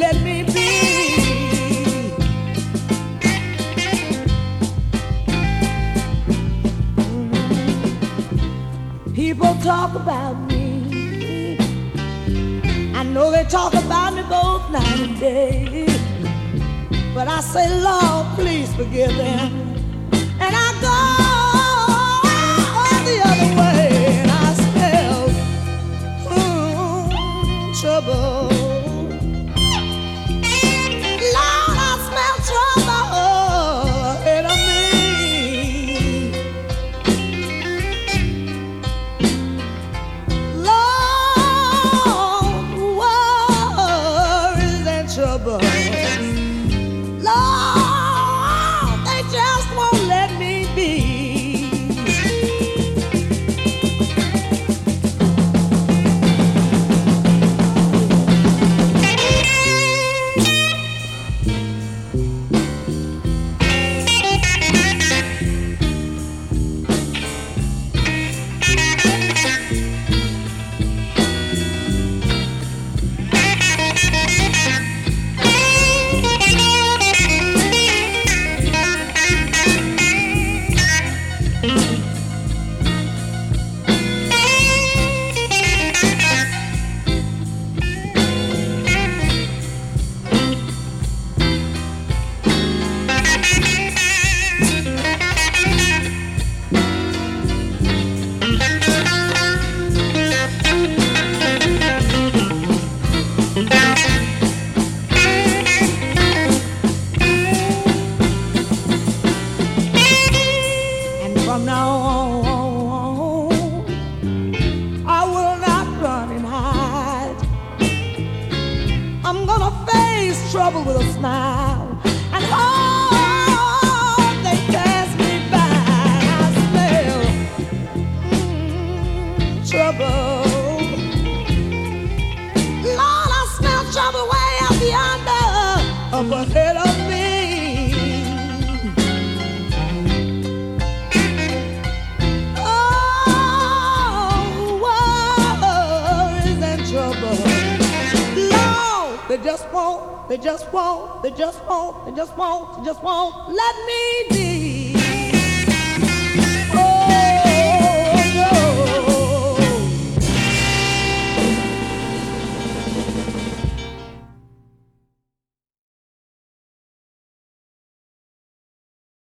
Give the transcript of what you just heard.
let me be. People talk about me. I know they talk about me both night and day. But I say, Lord, please forgive them. And I go the other way and I smell trouble. Lord, I smell trouble ahead of me. Lord, worries and trouble. Lord, they just won't let me be. From now on, I will not run and hide. I'm gonna face trouble with a smile and hope they pass me by. I smell trouble. Lord, I smell trouble way up yonder, up ahead of me. They just won't let me be.